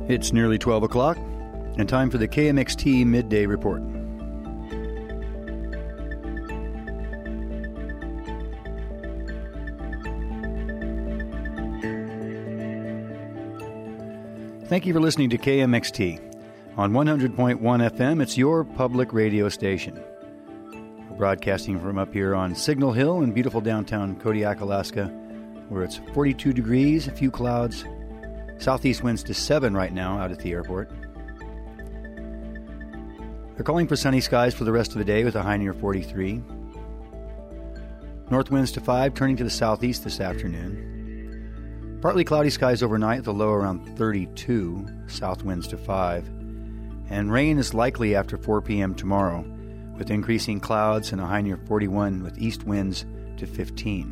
It's nearly 12 o'clock, and time for the KMXT Midday Report. Thank you for listening to KMXT. On 100.1 FM, it's your public radio station. We're broadcasting from up here on Signal Hill in beautiful downtown Kodiak, Alaska, where it's 42 degrees, a few clouds. Southeast winds to 7 right now out at the airport. They're calling for sunny skies for the rest of the day with a high near 43. North winds to 5, turning to the southeast this afternoon. Partly cloudy skies overnight, the low around 32, south winds to 5. And rain is likely after 4 p.m. tomorrow, with increasing clouds and a high near 41 with east winds to 15.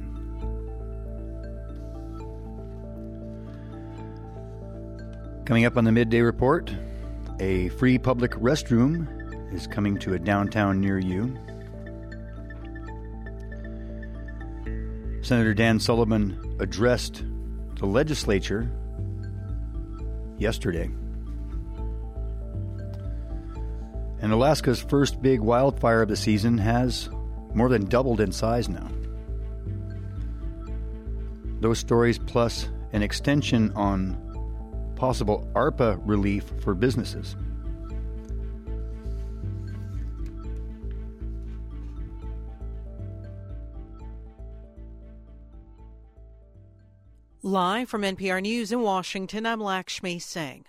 Coming up on the Midday Report, a free public restroom is coming to a downtown near you. Senator Dan Sullivan addressed the legislature yesterday. And Alaska's first big wildfire of the season has more than doubled in size now. Those stories plus an extension on possible ARPA relief for businesses. Live from NPR News in Washington, I'm Lakshmi Singh.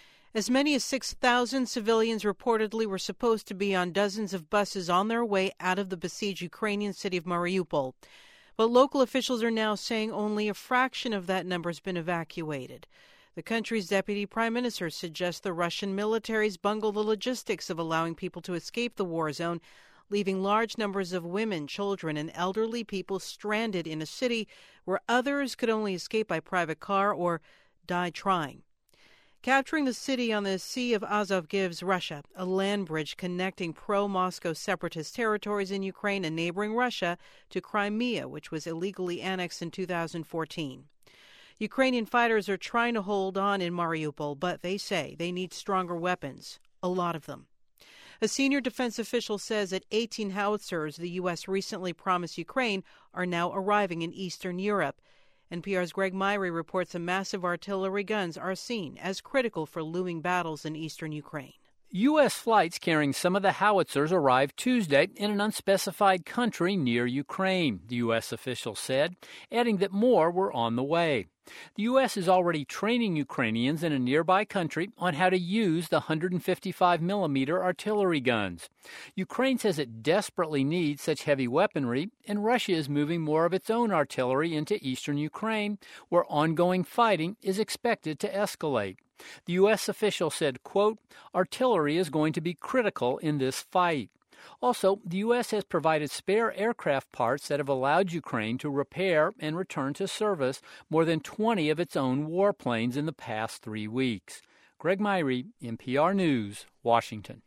As many as 6,000 civilians reportedly were supposed to be on dozens of buses on their way out of the besieged Ukrainian city of Mariupol. But local officials are now saying only a fraction of that number has been evacuated. The country's deputy prime minister suggests the Russian militaries bungle the logistics of allowing people to escape the war zone, leaving large numbers of women, children, and elderly people stranded in a city where others could only escape by private car or die trying. Capturing the city on the Sea of Azov gives Russia a land bridge connecting pro-Moscow separatist territories in Ukraine and neighboring Russia to Crimea, which was illegally annexed in 2014. Ukrainian fighters are trying to hold on in Mariupol, but they say they need stronger weapons, a lot of them. A senior defense official says that 18 howitzers the U.S. recently promised Ukraine are now arriving in Eastern Europe. NPR's Greg Myrie reports that massive artillery guns are seen as critical for looming battles in eastern Ukraine. U.S. flights carrying some of the howitzers arrived Tuesday in an unspecified country near Ukraine, the U.S. official said, adding that more were on the way. The U.S. is already training Ukrainians in a nearby country on how to use the 155-millimeter artillery guns. Ukraine says it desperately needs such heavy weaponry, and Russia is moving more of its own artillery into eastern Ukraine, where ongoing fighting is expected to escalate. The U.S. official said, quote, artillery is going to be critical in this fight. Also, the U.S. has provided spare aircraft parts that have allowed Ukraine to repair and return to service more than 20 of its own warplanes in the past 3 weeks. Greg Myrie, NPR News, Washington.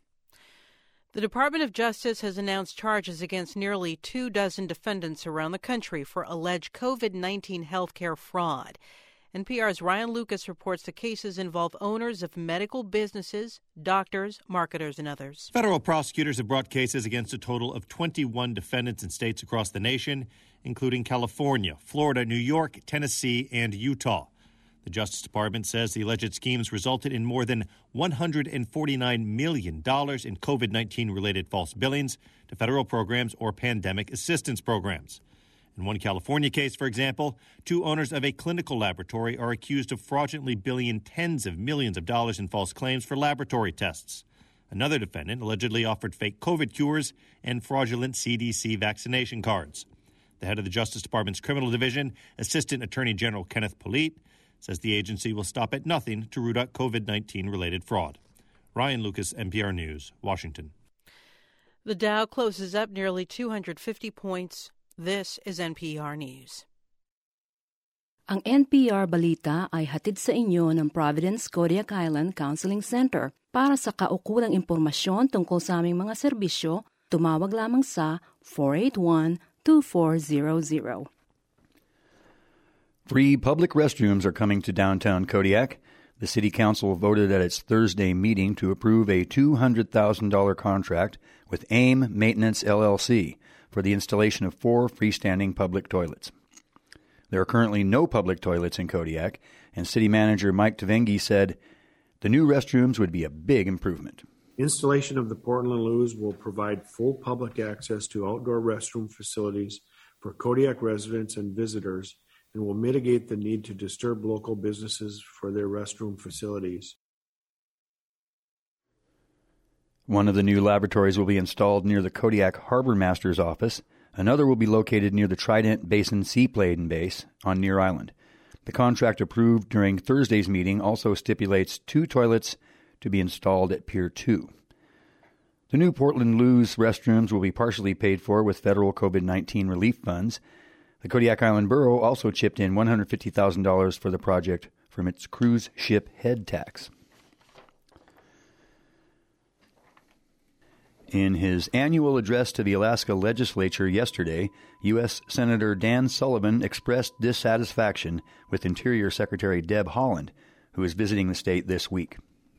The Department of Justice has announced charges against nearly 24 defendants around the country for alleged COVID-19 healthcare fraud. NPR's Ryan Lucas reports the cases involve owners of medical businesses, doctors, marketers, and others. Federal prosecutors have brought cases against a total of 21 defendants in states across the nation, including California, Florida, New York, Tennessee, and Utah. The Justice Department says the alleged schemes resulted in more than $149 million in COVID-19-related false billings to federal programs or pandemic assistance programs. In one California case, for example, 2 owners of a clinical laboratory are accused of fraudulently billing tens of millions of dollars in false claims for laboratory tests. Another defendant allegedly offered fake COVID cures and fraudulent CDC vaccination cards. The head of the Justice Department's Criminal Division, Assistant Attorney General Kenneth Polite, says the agency will stop at nothing to root out COVID-19-related fraud. Ryan Lucas, NPR News, Washington. The Dow closes up nearly 250 points. This is NPR News. Ang NPR Balita ay hatid sa inyo ng Providence Kodiak Island Counseling Center. Para sa kaukulang impormasyon tungkol sa aming mga serbisyo, tumawag lamang sa 481-2400. Free public restrooms are coming to downtown Kodiak. The City Council voted at its Thursday meeting to approve a $200,000 contract with AIM Maintenance LLC for the installation of 4 freestanding public toilets. There are currently no public toilets in Kodiak, and City Manager Mike Tvengi said the new restrooms would be a big improvement. Installation of the Portland Loos will provide full public access to outdoor restroom facilities for Kodiak residents and visitors and will mitigate the need to disturb local businesses for their restroom facilities. One of the new laboratories will be installed near the Kodiak Harbor Master's office. Another will be located near the Trident Basin Seaplane Base on Near Island. The contract approved during Thursday's meeting also stipulates 2 toilets to be installed at Pier 2. The new Portland Loos restrooms will be partially paid for with federal COVID-19 relief funds. The Kodiak Island Borough also chipped in $150,000 for the project from its cruise ship head tax. In his annual address to the Alaska legislature yesterday, U.S. Senator Dan Sullivan expressed dissatisfaction with Interior Secretary Deb Haaland, who is visiting the state this week.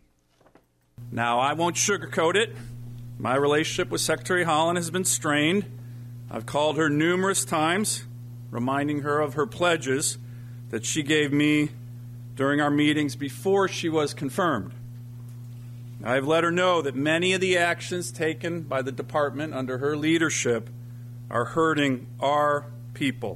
Now, I won't sugarcoat it. My relationship with Secretary Haaland has been strained. I've called her numerous times, reminding her of her pledges that she gave me during our meetings before she was confirmed. I've let her know that many of the actions taken by the department under her leadership are hurting our people.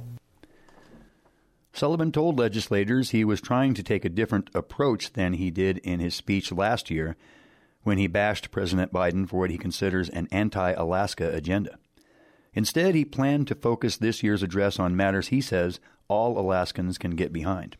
Sullivan told legislators he was trying to take a different approach than he did in his speech last year when he bashed President Biden for what he considers an anti-Alaska agenda. Instead, he planned to focus this year's address on matters he says all Alaskans can get behind.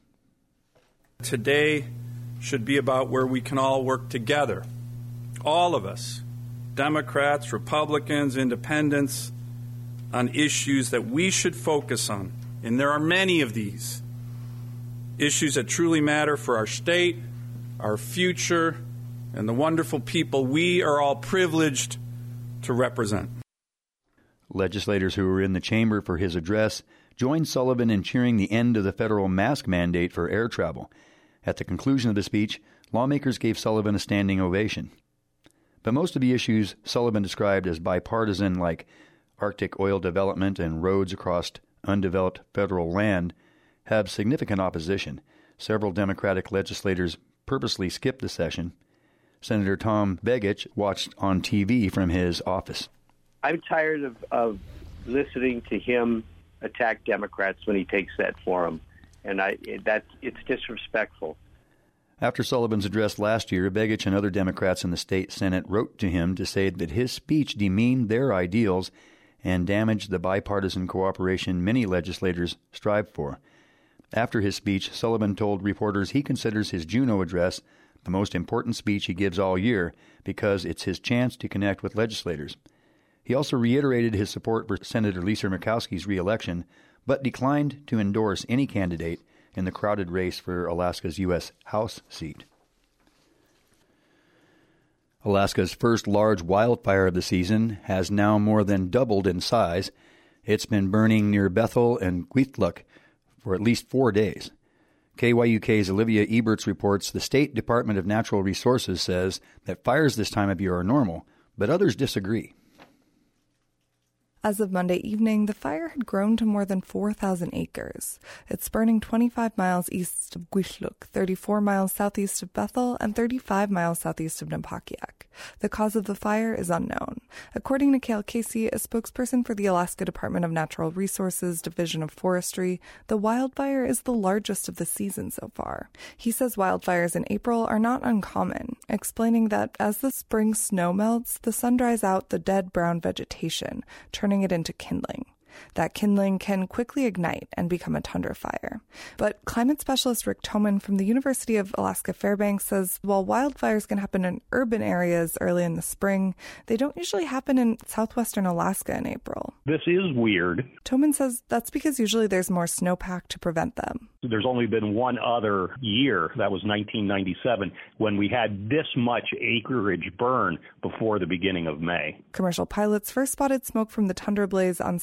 Today should be about where we can all work together. All of us, Democrats, Republicans, Independents, on issues that we should focus on. And there are many of these issues that truly matter for our state, our future, and the wonderful people we are all privileged to represent. Legislators who were in the chamber for his address joined Sullivan in cheering the end of the federal mask mandate for air travel. At the conclusion of the speech, lawmakers gave Sullivan a standing ovation. But most of the issues Sullivan described as bipartisan, like Arctic oil development and roads across undeveloped federal land, have significant opposition. Several Democratic legislators purposely skipped the session. Senator Tom Begich watched on TV from his office. I'm tired of listening to him attack Democrats when he takes that forum, and it's disrespectful. After Sullivan's address last year, Begich and other Democrats in the state Senate wrote to him to say that his speech demeaned their ideals and damaged the bipartisan cooperation many legislators strive for. After his speech, Sullivan told reporters he considers his Juneau address the most important speech he gives all year because it's his chance to connect with legislators. He also reiterated his support for Senator Lisa Murkowski's re-election, but declined to endorse any candidate in the crowded race for Alaska's U.S. House seat. Alaska's first large wildfire of the season has now more than doubled in size. It's been burning near Bethel and Kwethluk for at least 4 days. KYUK's Olivia Eberts reports the State Department of Natural Resources says that fires this time of year are normal, but others disagree. As of Monday evening, the fire had grown to more than 4,000 acres. It's burning 25 miles east of Kwethluk, 34 miles southeast of Bethel, and 35 miles southeast of Napakiak. The cause of the fire is unknown. According to Cale Casey, a spokesperson for the Alaska Department of Natural Resources Division of Forestry, the wildfire is the largest of the season so far. He says wildfires in April are not uncommon, explaining that as the spring snow melts, the sun dries out the dead brown vegetation, turning it into kindling. That kindling can quickly ignite and become a tundra fire. But climate specialist Rick Toman from the University of Alaska Fairbanks says while wildfires can happen in urban areas early in the spring, they don't usually happen in southwestern Alaska in April. This is weird. Toman says that's because usually there's more snowpack to prevent them. There's only been one other year, that was 1997, when we had this much acreage burn before the beginning of May. Commercial pilots first spotted smoke from the tundra blaze on Saturday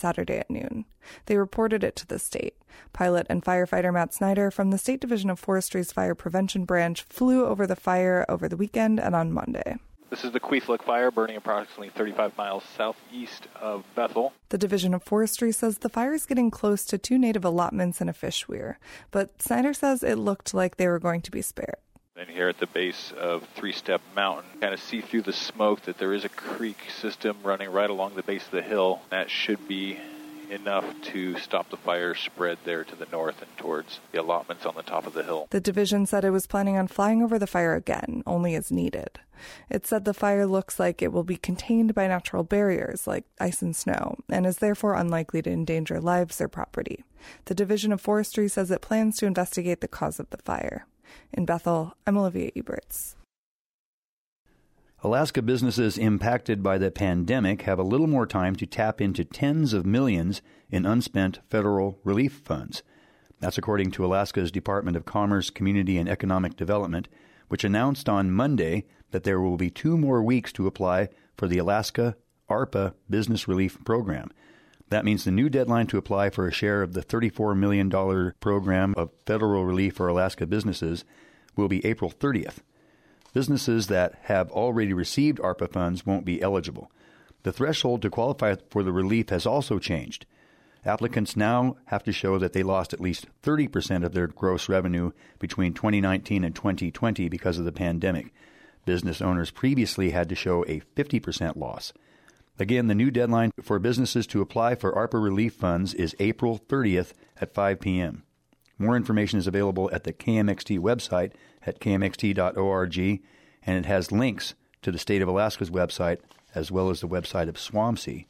at noon. They reported it to the state. Pilot and firefighter Matt Snyder from the State Division of Forestry's Fire Prevention Branch flew over the fire over the weekend and on Monday. This is the Queeflick Fire, burning approximately 35 miles southeast of Bethel. The Division of Forestry says the fire is getting close to 2 native allotments and a fish weir, but Snyder says it looked like they were going to be spared. And here at the base of Three Step Mountain, kind of see through the smoke that there is a creek system running right along the base of the hill. That should be enough to stop the fire spread there to the north and towards the allotments on the top of the hill. The division said it was planning on flying over the fire again, only as needed. It said the fire looks like it will be contained by natural barriers like ice and snow, and is therefore unlikely to endanger lives or property. The Division of Forestry says it plans to investigate the cause of the fire. In Bethel, I'm Olivia Eberts. Alaska businesses impacted by the pandemic have a little more time to tap into tens of millions in unspent federal relief funds. That's according to Alaska's Department of Commerce, Community and Economic Development, which announced on Monday that there will be 2 more weeks to apply for the Alaska ARPA Business Relief Program. That means the new deadline to apply for a share of the $34 million program of federal relief for Alaska businesses will be April 30th. Businesses that have already received ARPA funds won't be eligible. The threshold to qualify for the relief has also changed. Applicants now have to show that they lost at least 30% of their gross revenue between 2019 and 2020 because of the pandemic. Business owners previously had to show a 50% loss. Again, the new deadline for businesses to apply for ARPA relief funds is April 30th at 5 p.m. More information is available at the KMXT website at kmxt.org, and it has links to the State of Alaska's website as well as the website of SWAMC.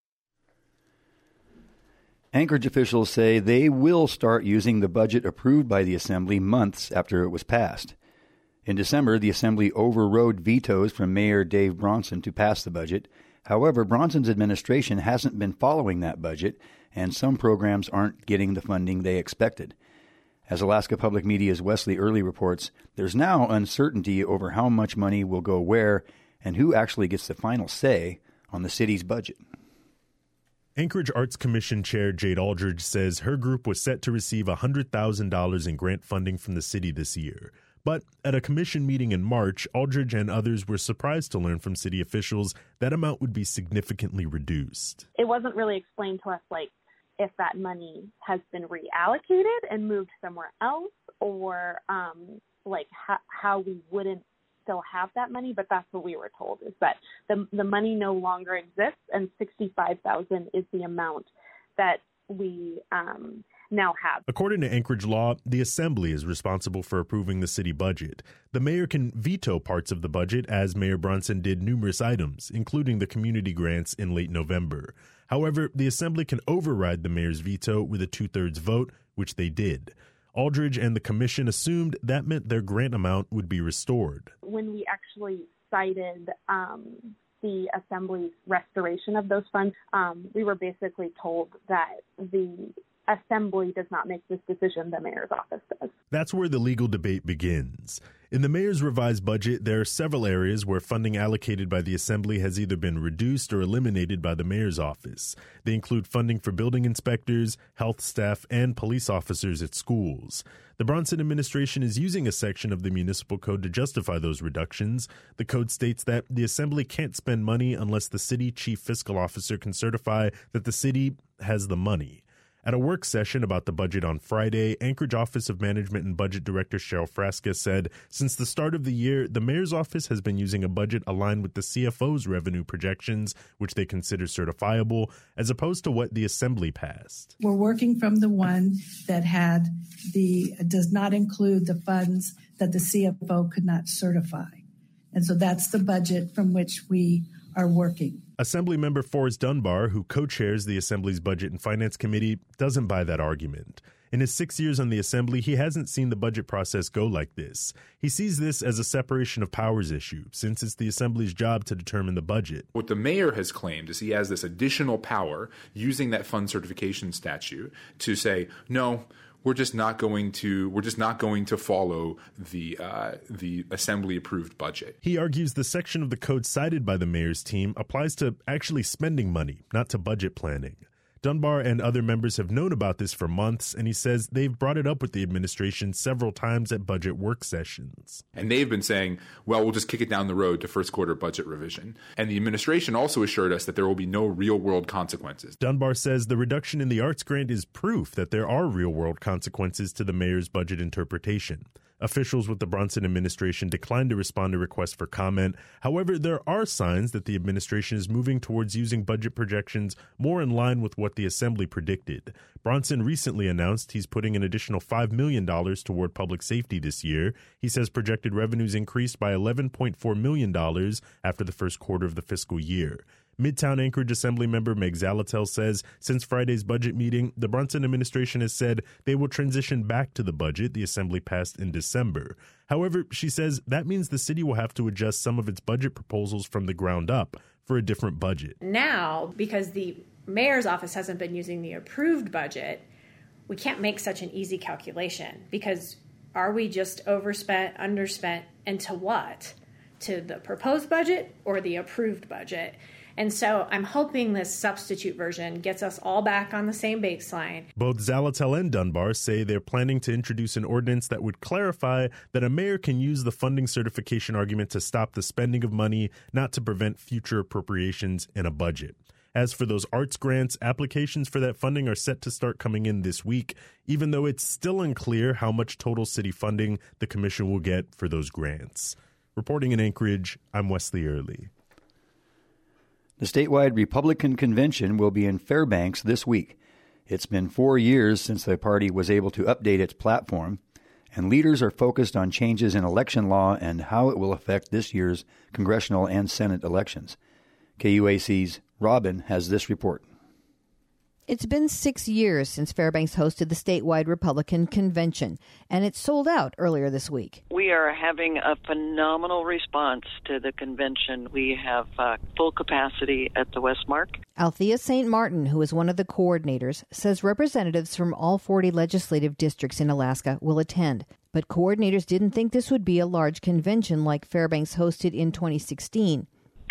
Anchorage officials say they will start using the budget approved by the Assembly months after it was passed. In December, the Assembly overrode vetoes from Mayor Dave Bronson to pass the budget. However, Bronson's administration hasn't been following that budget, and some programs aren't getting the funding they expected. As Alaska Public Media's Wesley Early reports, there's now uncertainty over how much money will go where and who actually gets the final say on the city's budget. Anchorage Arts Commission Chair Jade Aldridge says her group was set to receive $100,000 in grant funding from the city this year. But at a commission meeting in March, Aldridge and others were surprised to learn from city officials that amount would be significantly reduced. It wasn't really explained to us, if that money has been reallocated and moved somewhere else, or how we wouldn't still have that money. But that's what we were told, is that the money no longer exists, and $65,000 is the amount that we now have. According to Anchorage law, the Assembly is responsible for approving the city budget. The mayor can veto parts of the budget, as Mayor Bronson did numerous items, including the community grants in late November. However, the Assembly can override the mayor's veto with a 2/3 vote, which they did. Aldridge and the commission assumed that meant their grant amount would be restored. When we actually cited the Assembly's restoration of those funds, we were basically told that the Assembly does not make this decision, the mayor's office does. That's where the legal debate begins. In the mayor's revised budget, there are several areas where funding allocated by the Assembly has either been reduced or eliminated by the mayor's office. They include funding for building inspectors, health staff, and police officers at schools. The Bronson administration is using a section of the municipal code to justify those reductions. The code states that the Assembly can't spend money unless the city chief fiscal officer can certify that the city has the money. At a work session about the budget on Friday, Anchorage Office of Management and Budget Director Cheryl Frasca said, since the start of the year, the mayor's office has been using a budget aligned with the CFO's revenue projections, which they consider certifiable, as opposed to what the Assembly passed. We're working from the one that does not include the funds that the CFO could not certify. And so that's the budget from which we are working. Assemblymember Forrest Dunbar, who co-chairs the Assembly's Budget and Finance Committee, doesn't buy that argument. In his 6 years on the Assembly, he hasn't seen the budget process go like this. He sees this as a separation of powers issue, since it's the Assembly's job to determine the budget. What the mayor has claimed is he has this additional power using that fund certification statute to say, no, we're just not going to follow the Assembly approved budget. He argues the section of the code cited by the mayor's team applies to actually spending money, not to budget planning. Dunbar and other members have known about this for months, and he says they've brought it up with the administration several times at budget work sessions. And they've been saying, well, we'll just kick it down the road to first quarter budget revision. And the administration also assured us that there will be no real-world consequences. Dunbar says the reduction in the arts grant is proof that there are real-world consequences to the mayor's budget interpretation. Officials with the Bronson administration declined to respond to requests for comment. However, there are signs that the administration is moving towards using budget projections more in line with what the Assembly predicted. Bronson recently announced he's putting an additional $5 million toward public safety this year. He says projected revenues increased by $11.4 million after the first quarter of the fiscal year. Midtown Anchorage Assembly member Meg Zaletel says since Friday's budget meeting, the Bronson administration has said they will transition back to the budget the Assembly passed in December. However, she says that means the city will have to adjust some of its budget proposals from the ground up for a different budget. Now, because the mayor's office hasn't been using the approved budget, we can't make such an easy calculation because are we just overspent, underspent, and to what? To the proposed budget or the approved budget? And so I'm hoping this substitute version gets us all back on the same baseline. Both Zaletel and Dunbar say they're planning to introduce an ordinance that would clarify that a mayor can use the funding certification argument to stop the spending of money, not to prevent future appropriations in a budget. As for those arts grants, applications for that funding are set to start coming in this week, even though it's still unclear how much total city funding the commission will get for those grants. Reporting in Anchorage, I'm Wesley Early. The statewide Republican convention will be in Fairbanks this week. It's been 4 years since the party was able to update its platform, and leaders are focused on changes in election law and how it will affect this year's congressional and Senate elections. KUAC's Robin has this report. It's been 6 years since Fairbanks hosted the statewide Republican convention, and it sold out earlier this week. We are having a phenomenal response to the convention. We have full capacity at the Westmark. Althea St. Martin, who is one of the coordinators, says representatives from all 40 legislative districts in Alaska will attend. But coordinators didn't think this would be a large convention like Fairbanks hosted in 2016.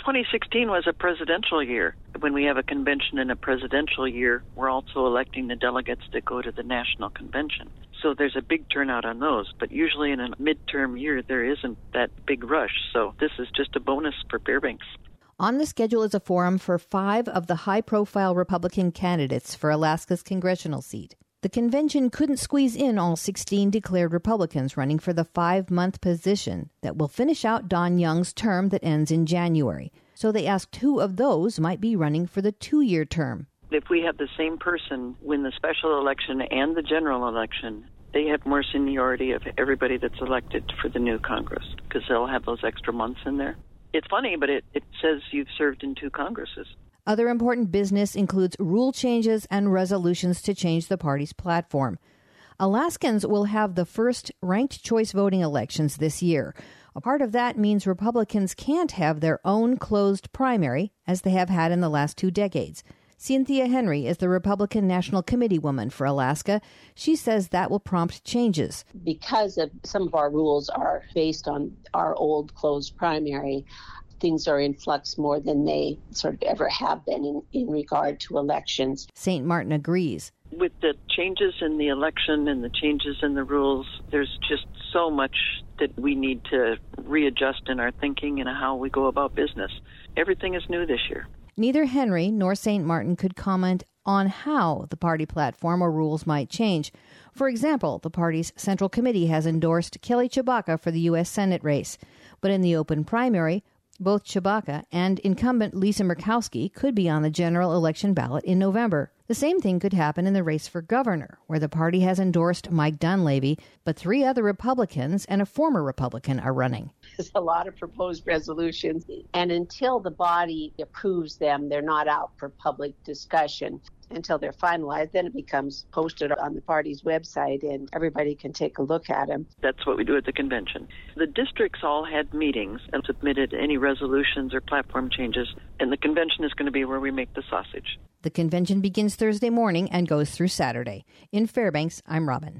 2016 was a presidential year. When we have a convention in a presidential year, we're also electing the delegates that go to the national convention. So there's a big turnout on those. But usually in a midterm year, there isn't that big rush. So this is just a bonus for Fairbanks. On the schedule is a forum for 5 of the high-profile Republican candidates for Alaska's congressional seat. The convention couldn't squeeze in all 16 declared Republicans running for the 5-month position that will finish out Don Young's term that ends in January. So they asked who of those might be running for the 2-year term. If we have the same person win the special election and the general election, they have more seniority of everybody that's elected for the new Congress because they'll have those extra months in there. It's funny, but it says you've served in 2 Congresses. Other important business includes rule changes and resolutions to change the party's platform. Alaskans will have the first ranked choice voting elections this year. A part of that means Republicans can't have their own closed primary, as they have had in the last 2 decades. Cynthia Henry is the Republican National Committee woman for Alaska. She says that will prompt changes. Because of some of our rules are based on our old closed primary, things are in flux more than they sort of ever have been in regard to elections. St. Martin agrees. With the changes in the election and the changes in the rules, there's just so much that we need to readjust in our thinking and how we go about business. Everything is new this year. Neither Henry nor St. Martin could comment on how the party platform or rules might change. For example, the party's Central Committee has endorsed Kelly Tshibaka for the U.S. Senate race. But in the open primary, both Tshibaka and incumbent Lisa Murkowski could be on the general election ballot in November. The same thing could happen in the race for governor, where the party has endorsed Mike Dunleavy, but 3 other Republicans and a former Republican are running. There's a lot of proposed resolutions, and until the body approves them, they're not out for public discussion. Until they're finalized, then it becomes posted on the party's website and everybody can take a look at them. That's what we do at the convention. The districts all had meetings and submitted any resolutions or platform changes, and the convention is going to be where we make the sausage. The convention begins Thursday morning and goes through Saturday. In Fairbanks, I'm Robin.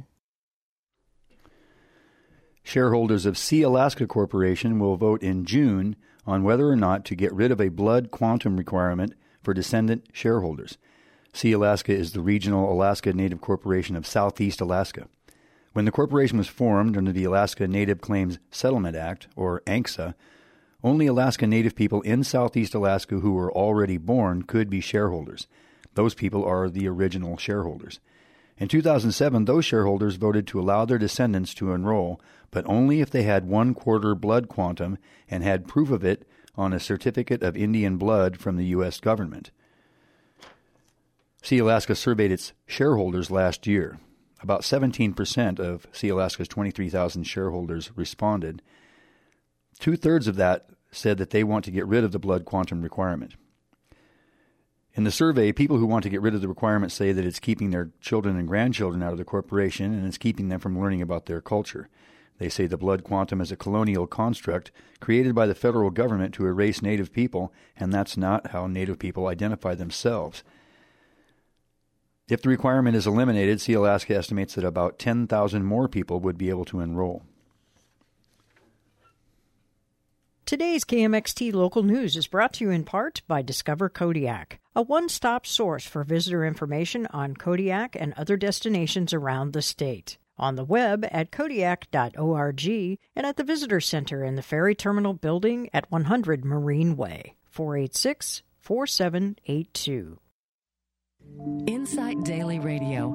Shareholders of Sea Alaska Corporation will vote in June on whether or not to get rid of a blood quantum requirement for descendant shareholders. Sea Alaska is the regional Alaska Native Corporation of Southeast Alaska. When the corporation was formed under the Alaska Native Claims Settlement Act, or ANCSA, only Alaska Native people in Southeast Alaska who were already born could be shareholders. Those people are the original shareholders. In 2007, those shareholders voted to allow their descendants to enroll, but only if they had 1/4 blood quantum and had proof of it on a certificate of Indian blood from the U.S. government. Sea Alaska surveyed its shareholders last year. About 17% of Sea Alaska's 23,000 shareholders responded. 2/3 of that said that they want to get rid of the blood quantum requirement. In the survey, people who want to get rid of the requirement say that it's keeping their children and grandchildren out of the corporation and it's keeping them from learning about their culture. They say the blood quantum is a colonial construct created by the federal government to erase Native people, and that's not how Native people identify themselves. If the requirement is eliminated, Sea Alaska estimates that about 10,000 more people would be able to enroll. Today's KMXT Local News is brought to you in part by Discover Kodiak, a one-stop source for visitor information on Kodiak and other destinations around the state. On the web at kodiak.org and at the Visitor Center in the Ferry Terminal Building at 100 Marine Way, 486-4782. Insight Daily Radio.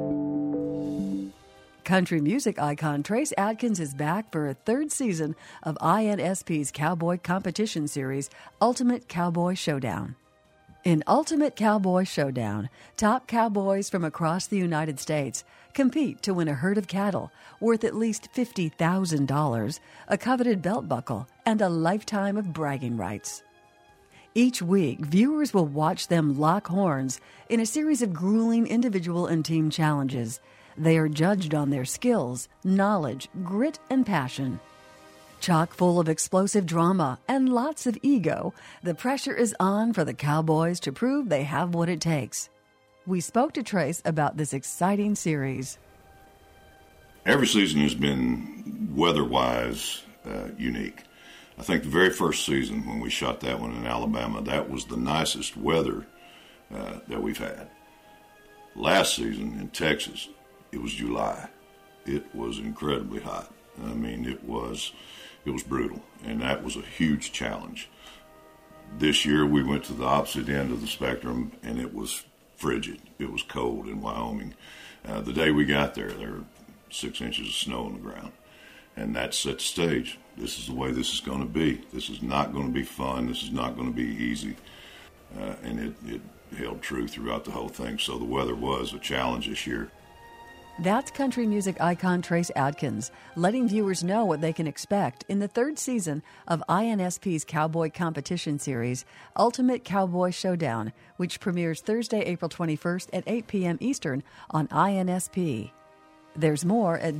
Country music icon Trace Adkins is back for a third season of INSP's Cowboy Competition Series, Ultimate Cowboy Showdown. In Ultimate Cowboy Showdown, top cowboys from across the United States compete to win a herd of cattle worth at least $50,000, a coveted belt buckle, and a lifetime of bragging rights. Each week, viewers will watch them lock horns in a series of grueling individual and team challenges. They are judged on their skills, knowledge, grit, and passion. Chock full of explosive drama and lots of ego, the pressure is on for the cowboys to prove they have what it takes. We spoke to Trace about this exciting series. Every season has been weather-wise unique. I think the very first season when we shot that one in Alabama, that was the nicest weather that we've had. Last season in Texas, it was July. It was incredibly hot. I mean, it was brutal, and that was a huge challenge. This year we went to the opposite end of the spectrum, and it was frigid. It was cold in Wyoming. The day we got there were 6 inches of snow on the ground, and that set the stage. This is the way this is going to be. This is not going to be fun. This is not going to be easy, and it held true throughout the whole thing. So the weather was a challenge this year. That's country music icon Trace Adkins, letting viewers know what they can expect in the third season of INSP's Cowboy Competition Series, Ultimate Cowboy Showdown, which premieres Thursday, April 21st at 8 p.m. Eastern on INSP. There's more at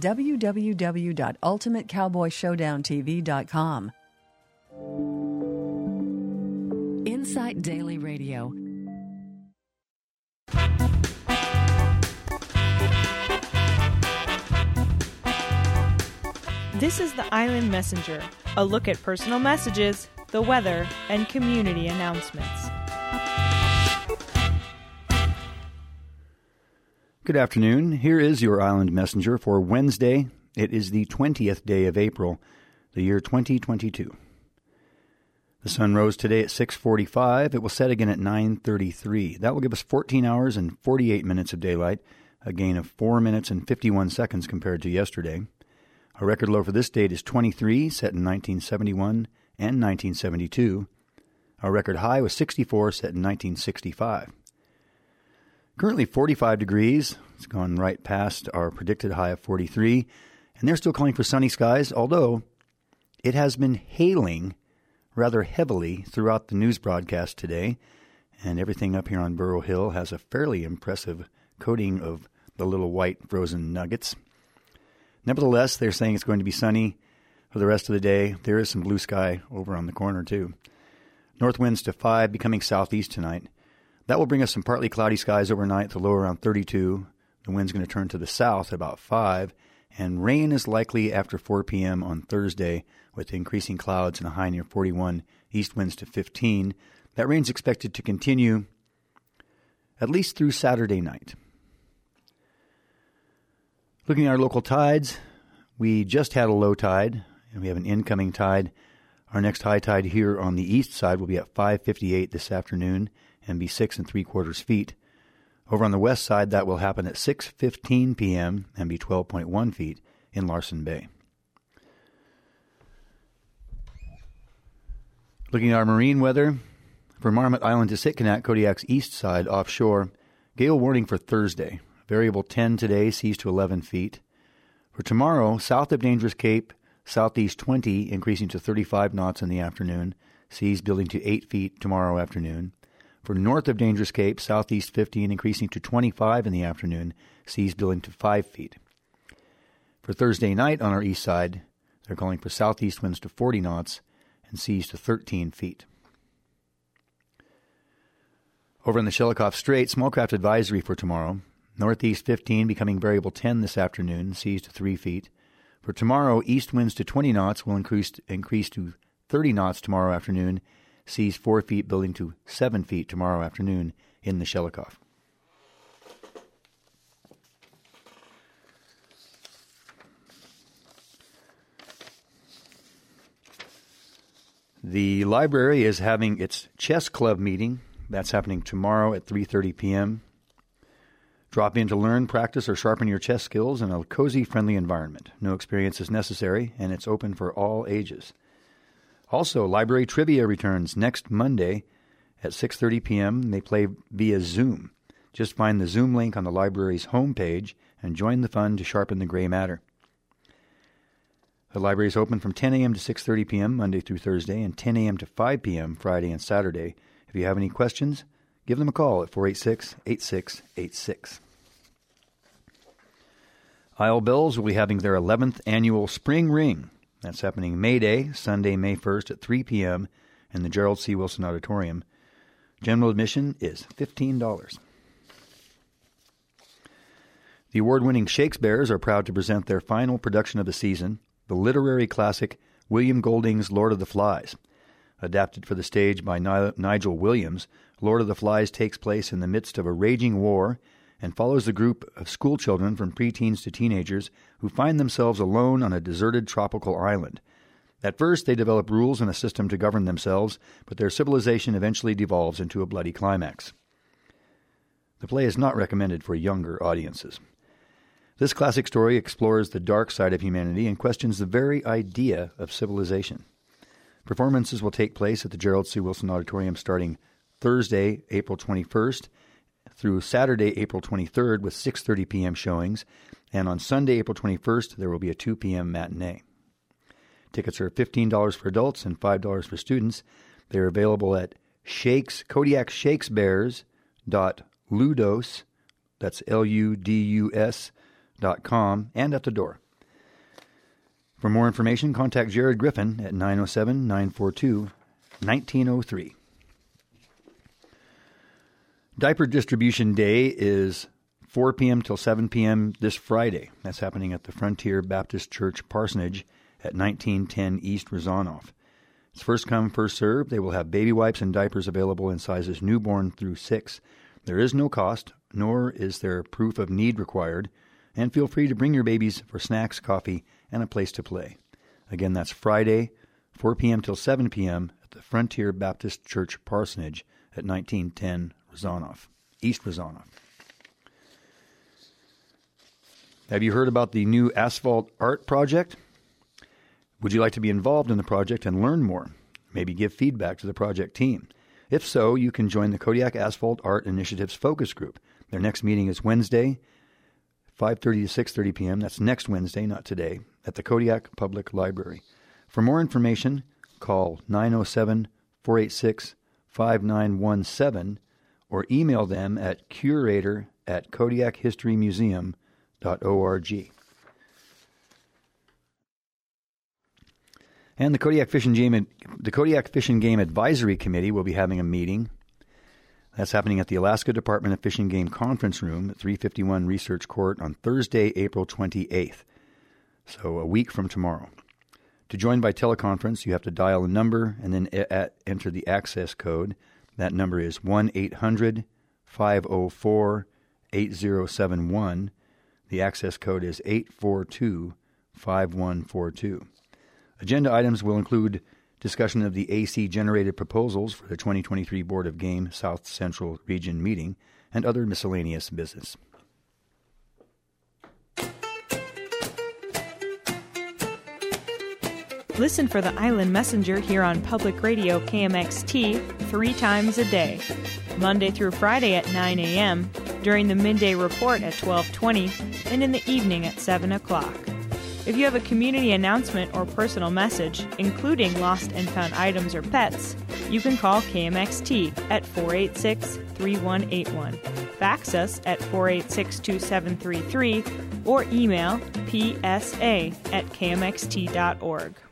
www.ultimatecowboyshowdowntv.com. Insight Daily Radio. This is the Island Messenger, a look at personal messages, the weather, and community announcements. Good afternoon. Here is your Island Messenger for Wednesday. It is the 20th day of April, the year 2022. The sun rose today at 6:45. It will set again at 9:33. That will give us 14 hours and 48 minutes of daylight, a gain of 4 minutes and 51 seconds compared to yesterday. Our record low for this date is 23, set in 1971 and 1972. Our record high was 64, set in 1965. Currently 45 degrees. It's gone right past our predicted high of 43. And they're still calling for sunny skies, although it has been hailing rather heavily throughout the news broadcast today. And everything up here on Burro Hill has a fairly impressive coating of the little white frozen nuggets. Nevertheless, they're saying it's going to be sunny for the rest of the day. There is some blue sky over on the corner, too. North winds to 5, becoming southeast tonight. That will bring us some partly cloudy skies overnight, the low around 32. The wind's going to turn to the south at about 5, and rain is likely after 4 p.m. on Thursday with increasing clouds and a high near 41, east winds to 15. That rain's expected to continue at least through Saturday night. Looking at our local tides, we just had a low tide, and we have an incoming tide. Our next high tide here on the east side will be at 5:58 this afternoon and be 6 3/4 feet. Over on the west side, that will happen at 6:15 p.m. and be 12.1 feet in Larsen Bay. Looking at our marine weather, for Marmot Island to Sitkinak, Kodiak's east side offshore, gale warning for Thursday. Variable 10 today, seas to 11 feet. For tomorrow, south of Dangerous Cape, southeast 20, increasing to 35 knots in the afternoon, seas building to 8 feet tomorrow afternoon. For north of Dangerous Cape, southeast 15, increasing to 25 in the afternoon, seas building to 5 feet. For Thursday night on our east side, they're calling for southeast winds to 40 knots and seas to 13 feet. Over in the Shelikof Strait, small craft advisory for tomorrow. Northeast 15 becoming variable 10 this afternoon, seas to 3 feet. For tomorrow, east winds to 20 knots will increase to 30 knots tomorrow afternoon, seas 4 feet building to 7 feet tomorrow afternoon in the Shelikof. The library is having its chess club meeting. That's happening tomorrow at 3:30 p.m. Drop in to learn, practice, or sharpen your chess skills in a cozy, friendly environment. No experience is necessary, and it's open for all ages. Also, library trivia returns next Monday at 6:30 p.m. They play via Zoom. Just find the Zoom link on the library's homepage and join the fun to sharpen the gray matter. The library is open from 10 a.m. to 6:30 p.m. Monday through Thursday and 10 a.m. to 5 p.m. Friday and Saturday. If you have any questions, give them a call at 486-8686. Isle Bells will be having their 11th annual Spring Ring. That's happening May Day, Sunday, May 1st at 3 p.m. in the Gerald C. Wilson Auditorium. General admission is $15. The award-winning Shakespeares are proud to present their final production of the season, the literary classic William Golding's Lord of the Flies. Adapted for the stage by Nigel Williams, Lord of the Flies takes place in the midst of a raging war and follows a group of schoolchildren from preteens to teenagers who find themselves alone on a deserted tropical island. At first, they develop rules and a system to govern themselves, but their civilization eventually devolves into a bloody climax. The play is not recommended for younger audiences. This classic story explores the dark side of humanity and questions the very idea of civilization. Performances will take place at the Gerald C. Wilson Auditorium starting Thursday, April 21st, through Saturday, April 23rd, with 6:30 p.m. showings, and on Sunday, April 21st, there will be a 2 p.m. matinee. Tickets are $15 for adults and $5 for students. They're available at KodiakShakespeares.ludos, that's LUDUS.com, and at the door. For more information, contact Jared Griffin at 907-942-1903. Diaper Distribution Day is 4 p.m. till 7 p.m. this Friday. That's happening at the Frontier Baptist Church Parsonage at 1910 East Rezanoff. It's first come, first served. They will have baby wipes and diapers available in sizes newborn through 6. There is no cost, nor is there proof of need required, and feel free to bring your babies for snacks, coffee, and a place to play. Again, that's Friday, 4 p.m. till 7 p.m. at the Frontier Baptist Church Parsonage at 1910 Rezanoff, East Rezanoff. Have you heard about the new asphalt art project? Would you like to be involved in the project and learn more? Maybe give feedback to the project team. If so, you can join the Kodiak Asphalt Art Initiative's focus group. Their next meeting is Wednesday, 5:30 to 6:30 p.m. That's next Wednesday, not today, at the Kodiak Public Library. For more information, call 907-486-5917 or email them at curator@kodiakhistorymuseum.org. And the Kodiak Fish and Game Advisory Committee will be having a meeting. That's happening at the Alaska Department of Fish and Game Conference Room at 351 Research Court on Thursday, April 28th, so a week from tomorrow. To join by teleconference, you have to dial a number and then enter the access code. That number is 1-800-475-5919. 504-8071. The access code is 842-5142. Agenda items will include discussion of the AC-generated proposals for the 2023 Board of Game South Central Region meeting and other miscellaneous business. Listen for the Island Messenger here on Public Radio KMXT 3 times a day, Monday through Friday at 9 a.m., during the midday report at 12:20, and in the evening at 7 o'clock. If you have a community announcement or personal message, including lost and found items or pets, you can call KMXT at 486-3181, fax us at 486-2733, or email psa@kmxt.org.